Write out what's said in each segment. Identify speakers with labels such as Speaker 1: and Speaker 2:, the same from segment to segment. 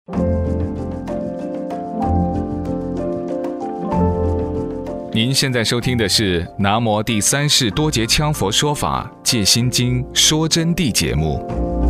Speaker 1: 您现在收听的是南无第三世多杰羌佛说法戒心经说真谛节目。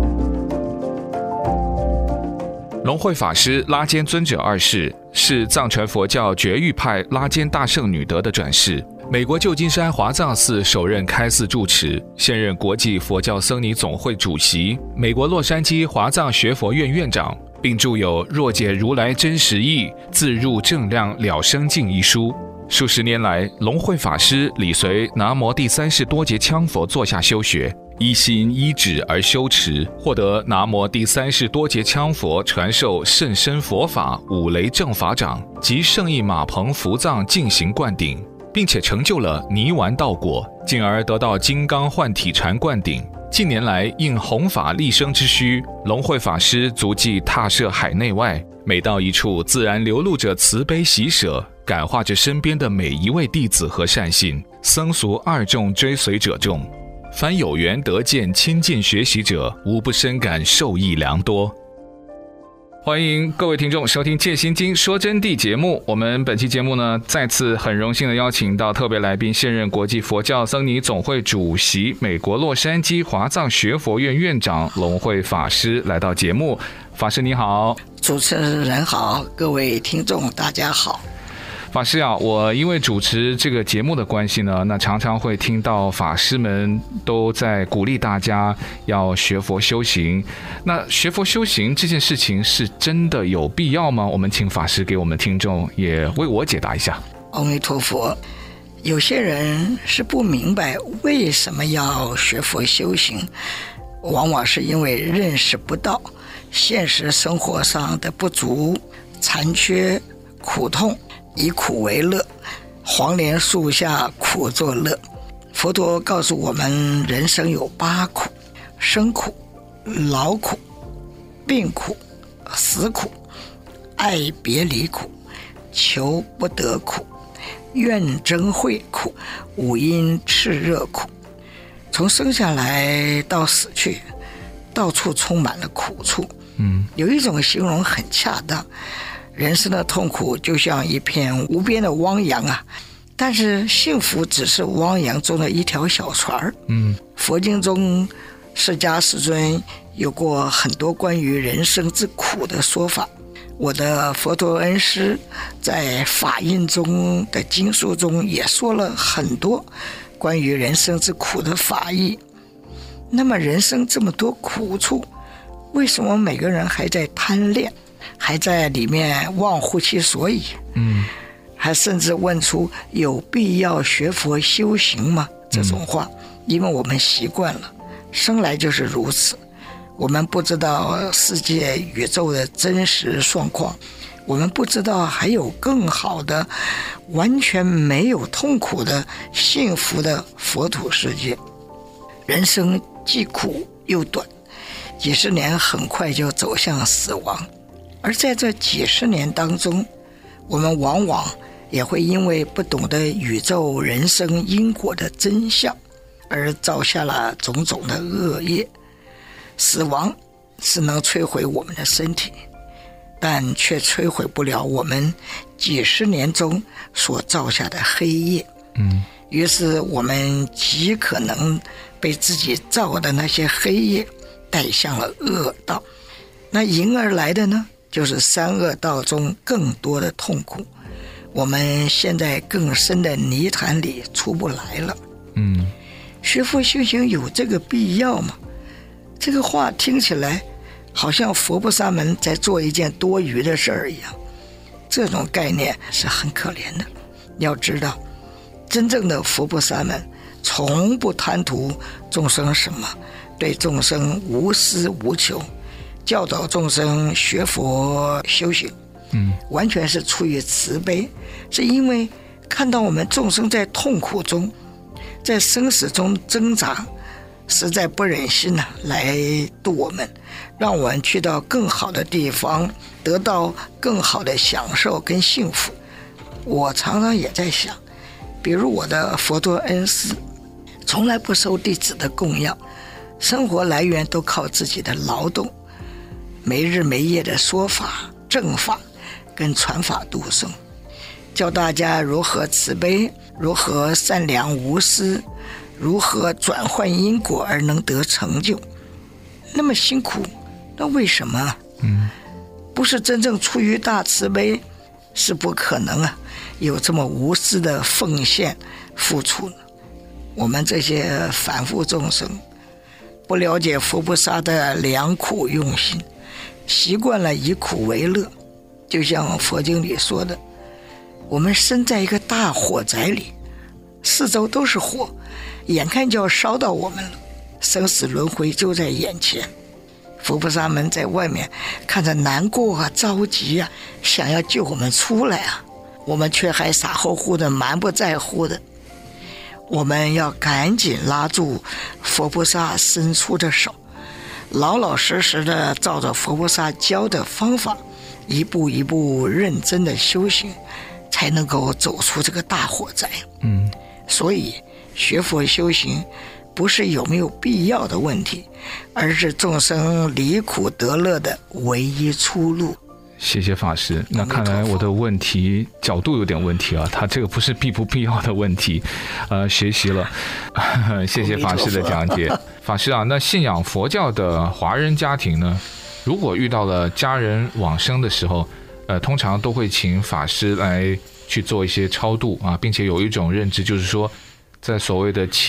Speaker 1: 龙慧法师拉坚尊者二世是藏传佛教觉域派拉坚大圣女德的转世，美国旧金山华藏寺首任开寺住持，现任国际佛教僧尼总会主席，美国洛杉矶华藏学佛院院长，并著有《若解如来真实义，自入正量了生境》一书。数十年来，龙慧法师理随南无第三世多杰羌佛座下修学，依心依止而修持，获得南无第三世多杰羌佛传授甚深佛法五雷正法掌及圣意马棚伏藏净行灌顶，并且成就了泥丸道果，进而得到金刚幻体禅灌顶。近年来应弘法立生之需，龙慧法师足迹踏涉海内外，每到一处自然流露着慈悲喜舍，感化着身边的每一位弟子和善信，僧俗二众追随者众。凡有缘得见亲近学习者，无不深感受益良多。欢迎各位听众收听戒心经说真谛节目。我们本期节目呢，再次很荣幸的邀请到特别来宾，现任国际佛教僧尼总会主席，美国洛杉矶华藏学佛院院长龙慧法师来到节目。法师你好。
Speaker 2: 主持人好，各位听众大家好。
Speaker 1: 法师啊，我因为主持这个节目的关系呢，那常常会听到法师们都在鼓励大家要学佛修行。那学佛修行这件事情是真的有必要吗？我们请法师给我们听众也为我解答一下。
Speaker 2: 阿弥陀佛。有些人是不明白为什么要学佛修行，往往是因为认识不到现实生活上的不足、残缺、苦痛，以苦为乐，黄连树下苦作乐。佛陀告诉我们，人生有8苦：生苦、老苦、病苦、死苦、爱别离苦、求不得苦、怨憎会苦、五阴炽热苦。从生下来到死去，到处充满了苦处。有一种形容很恰当，人生的痛苦就像一片无边的汪洋啊，但是幸福只是汪洋中的一条小船。佛经中释迦世尊有过很多关于人生之苦的说法，我的佛陀恩师在法印中的经书中也说了很多关于人生之苦的法义。那么人生这么多苦处，为什么每个人还在贪恋，还在里面忘乎其所以？还甚至问出有必要学佛修行吗？这种话，因为我们习惯了，生来就是如此。我们不知道世界宇宙的真实状况，我们不知道还有更好的、完全没有痛苦的幸福的佛土世界。人生既苦又短，几十年很快就走向死亡，而在这几十年当中，我们往往也会因为不懂得宇宙人生因果的真相，而造下了种种的恶业。死亡是能摧毁我们的身体，但却摧毁不了我们几十年中所造下的黑业。于是我们极可能被自己造的那些黑业带向了恶道，那迎而来的呢，就是三恶道中更多的痛苦。我们现在更深的泥潭里出不来了。学佛修行有这个必要吗？这个话听起来好像佛菩萨们在做一件多余的事儿一样，这种概念是很可怜的。要知道，真正的佛菩萨们从不贪图众生什么，对众生无私无求，教导众生学佛修行，完全是出于慈悲，是因为看到我们众生在痛苦中，在生死中挣扎，实在不忍心来度我们，让我们去到更好的地方，得到更好的享受跟幸福。我常常也在想，比如我的佛陀恩师从来不收弟子的供养，生活来源都靠自己的劳动， 没日没夜的说法、正法跟传法度生，教大家如何慈悲，如何善良无私，如何转换因果而能得成就。那么辛苦，那为什么？不是真正出于大慈悲，是不可能啊，有这么无私的奉献付出。我们这些凡夫众生不了解佛菩萨的良苦用心，习惯了以苦为乐。就像佛经里说的，我们身在一个大火宅里，四周都是火，眼看就要烧到我们了，生死轮回就在眼前。佛菩萨们在外面看着难过啊、着急啊，想要救我们出来啊，我们却还傻乎乎的、蛮不在乎的。我们要赶紧拉住佛菩萨伸出的手，老老实实的照着佛菩萨教的方法，一步一步认真的修行，才能够走出这个大火灾。所以学佛修行不是有没有必要的问题，而是众生离苦得乐的唯一出路。
Speaker 1: 谢谢法师。那看来我的问题角度有点问题啊，他这个不是必不必要的问题，学习了，谢谢法师的讲解。法师啊，那信仰佛教的华人家庭呢，如果遇到了家人往生的时候，通常都会请法师来去做一些超度啊，并且有一种认知就是说，在所谓的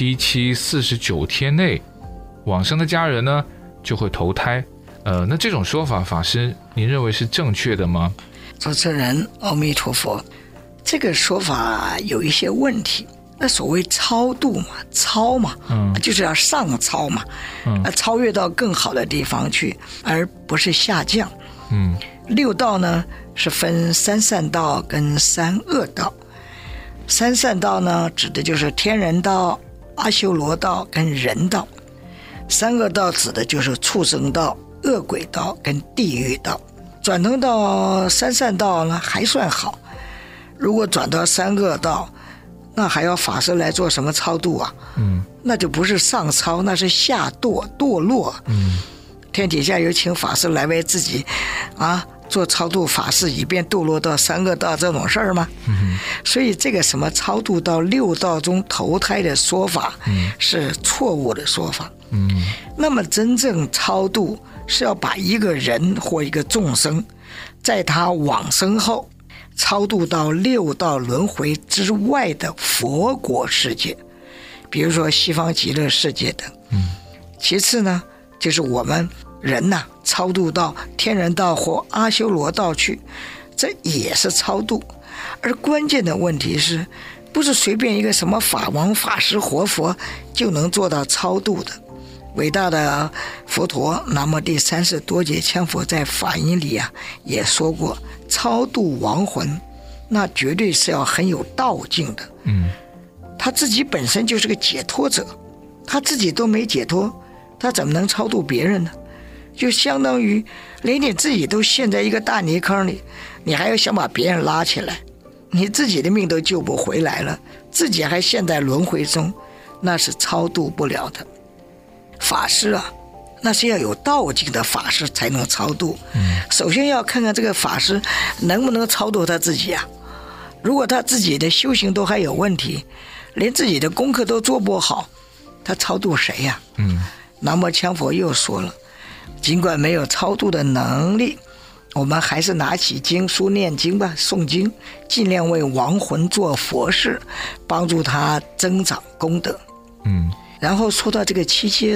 Speaker 1: 749天内，往生的家人呢就会投胎。那这种说法，法师您认为是正确的吗？
Speaker 2: 主持人，阿弥陀佛，这个说法有一些问题。那所谓超度嘛，超嘛，就是要上超嘛，超越到更好的地方去，而不是下降。六道呢是分三善道跟三恶道。三善道呢指的就是天人道、阿修罗道跟人道。三恶道指的就是畜生道、恶鬼道跟地狱道。转通到三善道呢还算好，如果转到三恶道，那还要法师来做什么超度啊？那就不是上超，那是下堕落。天底下有请法师来为自己做超度法事，以便堕落到三恶道这种事儿吗？所以这个什么超度到六道中投胎的说法是错误的说法。那么真正超度是要把一个人或一个众生在他往生后超度到六道轮回之外的佛国世界，比如说西方极乐世界等。其次呢，就是我们人超度到天人道或阿修罗道去，这也是超度。而关键的问题是，不是随便一个什么法王、法师、活佛就能做到超度的。伟大的佛陀南无第三世多杰羌佛在法音里也说过，超度亡魂那绝对是要很有道境的。他自己本身就是个解脱者，他自己都没解脱，他怎么能超度别人呢？就相当于连你自己都陷在一个大泥坑里，你还要想把别人拉起来，你自己的命都救不回来了，自己还陷在轮回中，那是超度不了的。法师那是要有道境的法师才能超度。首先要看看这个法师能不能超度他自己如果他自己的修行都还有问题，连自己的功课都做不好，他超度谁呀？南无羌佛又说了，尽管没有超度的能力，我们还是拿起经书念经吧，诵经，尽量为亡魂做佛事，帮助他增长功德。然后说到这个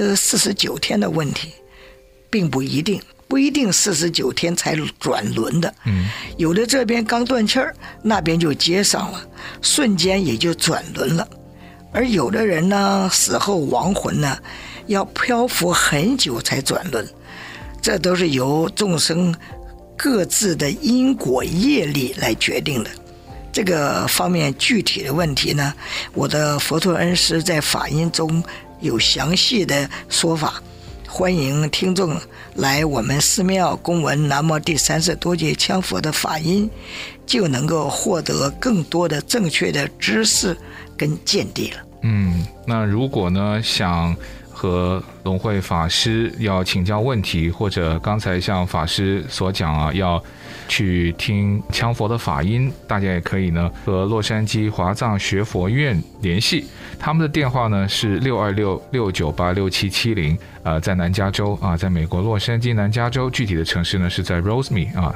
Speaker 2: 749天的问题，并不一定49天才转轮的。有的这边刚断气儿，那边就接上了，瞬间也就转轮了。而有的人呢，死后亡魂呢要漂浮很久才转轮，这都是由众生各自的因果业力来决定的。这个方面具体的问题呢，我的佛陀恩师在法音中有详细的说法，欢迎听众来我们寺庙公闻南无第三世多杰羌佛的法音，就能够获得更多的正确的知识跟见地了。
Speaker 1: 那如果呢想和龙慧法师要请教问题，或者刚才像法师所讲啊，要去听羌佛的法音，大家也可以呢和洛杉矶华藏学佛院联系，他们的电话呢是626-698-6770，在南加州啊，在美国洛杉矶南加州，具体的城市呢是在 Rosemead 啊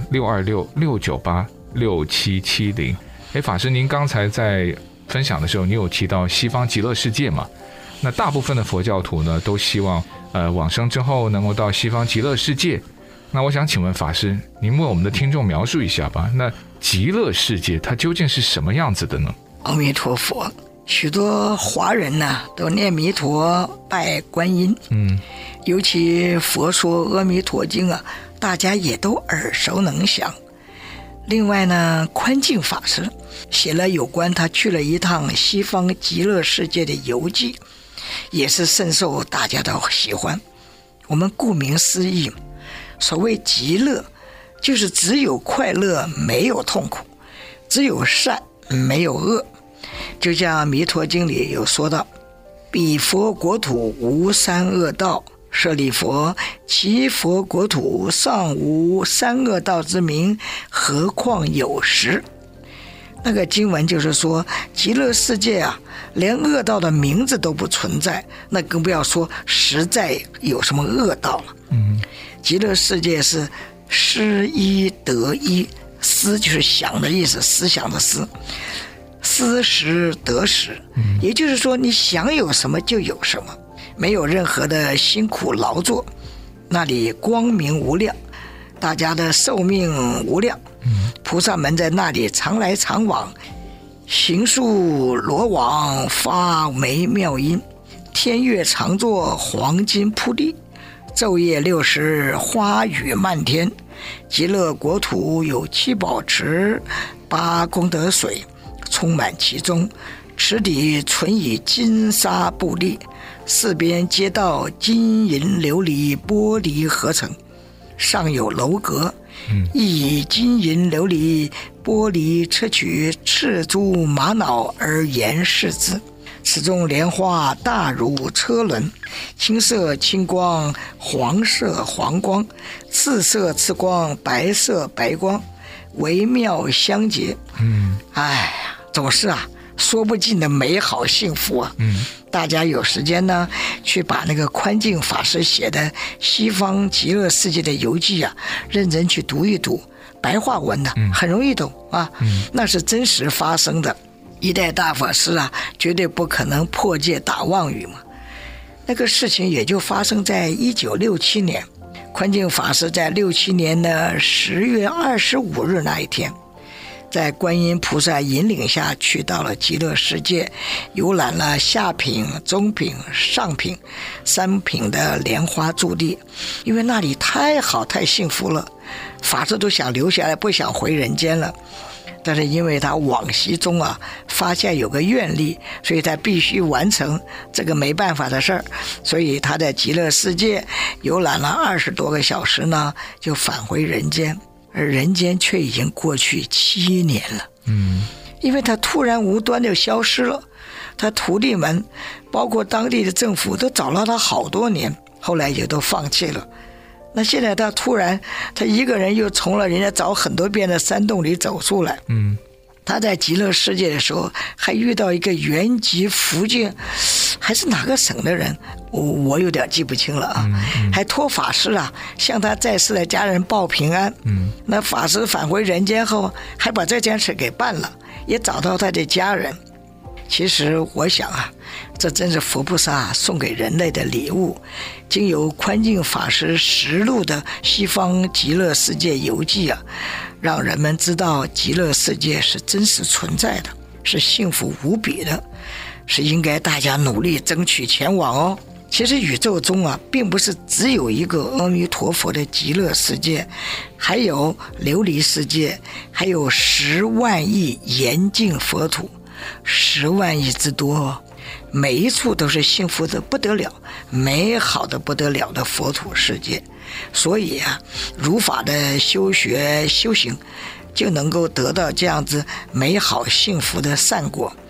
Speaker 1: ，626-698-6770。法师，您刚才在分享的时候，你有提到西方极乐世界嘛？那大部分的佛教徒呢，都希望往生之后能够到西方极乐世界。那我想请问法师，您为我们的听众描述一下吧。那极乐世界它究竟是什么样子的呢？
Speaker 2: 阿弥陀佛，许多华人呢都念弥陀拜观音，尤其佛说阿弥陀经啊，大家也都耳熟能详。另外呢，宽进法师写了有关他去了一趟西方极乐世界的游记，也是深受大家的喜欢。我们顾名思义，所谓极乐，就是只有快乐没有痛苦，只有善没有恶。就像弥陀经里有说到，彼佛国土无三恶道，舍利佛，其佛国土尚无三恶道之名，何况有时。那个经文就是说，极乐世界啊，连恶道的名字都不存在，那更不要说实在有什么恶道了。极乐世界是失一得一，思就是想的意思，思想的思，思时得时，也就是说你想有什么就有什么，没有任何的辛苦劳作，那里光明无量，大家的寿命无量，菩萨们在那里常来常往，行树罗网，发眉妙音，天乐常作，黄金铺地，昼夜60，花雨漫天。极乐国土有7宝池，8功德水充满其中，池底纯以金沙布砾，四边街道金银琉璃玻璃合成，上有楼阁，亦以金银琉璃玻璃砗磲赤珠玛瑙而严饰之。此中莲花大如车轮，青色青光，黄色黄光，赤色赤光，白色白光，微妙相结。总是说不尽的美好幸福啊。大家有时间呢，去把那个宽进法师写的西方极乐世界的游记啊，认真去读一读，白话文的，很容易懂啊。那是真实发生的。一代大法师啊，绝对不可能破戒打妄语嘛。那个事情也就发生在1967年，宽进法师在67年的10月25日那一天，在观音菩萨引领下去到了极乐世界，游览了下品、中品、上品3品的莲花驻地。因为那里太好太幸福了，法师都想留下来，不想回人间了。但是因为他往昔中发现有个愿力，所以他必须完成这个没办法的事儿，所以他在极乐世界游览了20多个小时呢，就返回人间，而人间却已经过去7年了。因为他突然无端就消失了，他徒弟们包括当地的政府都找了他好多年，后来也都放弃了。那现在他突然他一个人又从了人家找很多遍的山洞里走出来。他在极乐世界的时候还遇到一个原籍福建还是哪个省的人，我有点记不清了还托法师向他在世的家人报平安。那法师返回人间后还把这件事给办了，也找到他的家人。其实我想这真是佛菩萨送给人类的礼物，经由宽进法师实录的西方极乐世界游记让人们知道极乐世界是真实存在的，是幸福无比的，是应该大家努力争取前往哦。其实宇宙中并不是只有一个阿弥陀佛的极乐世界，还有琉璃世界，还有10万亿严净佛土，10万亿之多，每一处都是幸福的不得了，美好的不得了的佛土世界。所以如法的修学修行就能够得到这样子美好幸福的善果。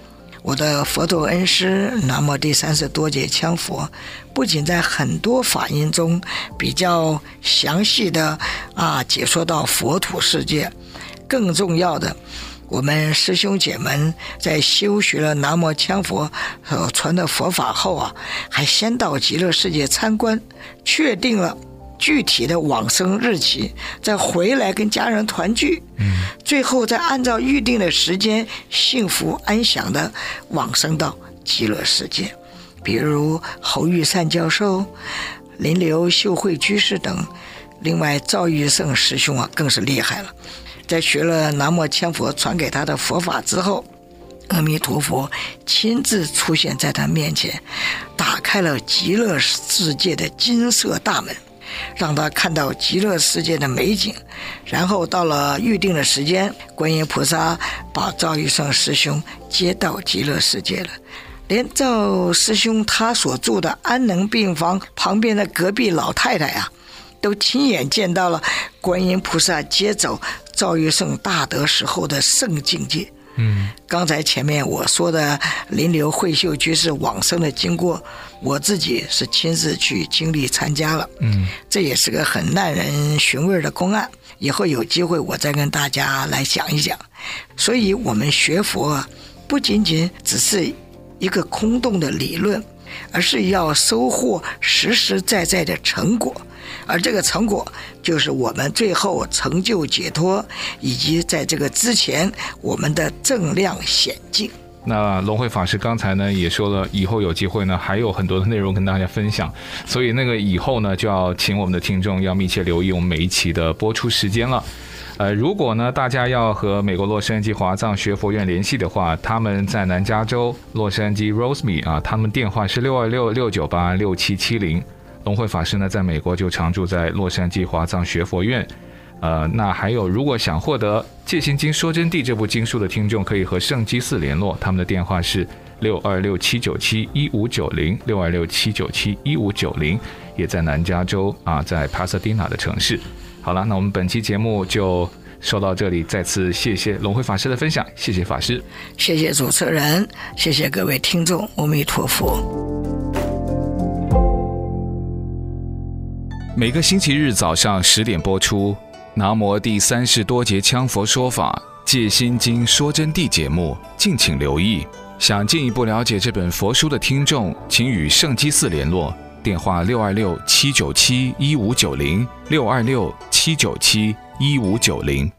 Speaker 2: 我的佛陀恩师南无第30多劫羌佛不仅在很多法音中比较详细的解说到佛土世界，更重要的，我们师兄姐们在修学了南无羌佛所传的佛法后还先到极乐世界参观，确定了具体的往生日期，再回来跟家人团聚，最后再按照预定的时间幸福安详的往生到极乐世界。比如侯玉善教授、林流秀慧居士等，另外赵玉胜师兄更是厉害了，在学了南无羌佛传给他的佛法之后，阿弥陀佛亲自出现在他面前，打开了极乐世界的金色大门，让他看到极乐世界的美景。然后到了预定的时间，观音菩萨把赵玉胜师兄接到极乐世界了。连赵师兄他所住的安能病房旁边的隔壁老太太都亲眼见到了观音菩萨接走赵玉胜大德时候的圣境界。刚才前面我说的林流慧秀居士往生的经过，我自己是亲自去经历参加了。这也是个很耐人寻味的公案，以后有机会我再跟大家来讲一讲。所以我们学佛不仅仅只是一个空洞的理论，而是要收获实实在在的成果，而这个成果就是我们最后成就解脱，以及在这个之前我们的正量显境。
Speaker 1: 那龙慧法师刚才呢也说了，以后有机会呢还有很多的内容跟大家分享，所以那个以后呢就要请我们的听众要密切留意我们每一期的播出时间了。如果呢大家要和美国洛杉矶华藏学佛院联系的话，他们在南加州洛杉矶 Rosemead 他们电话是626-698-6770。龙慧法师呢在美国就常住在洛杉矶华藏学佛院。那还有，如果想获得《戒心经说真谛》这部经书的听众，可以和圣基寺联络，他们的电话是626-797-1590，626-797-1590，也在南加州在 Pasadena 的城市。好了，那我们本期节目就说到这里，再次谢谢龙慧法师的分享，谢谢法师，
Speaker 2: 谢谢主持人，谢谢各位听众，阿弥陀佛。
Speaker 1: 每个星期日早上10点播出南无第30多劫羌佛说法戒心经说真谛节目，敬请留意。想进一步了解这本佛书的听众，请与圣基寺联络，电话626-797-1590，626-797-1590。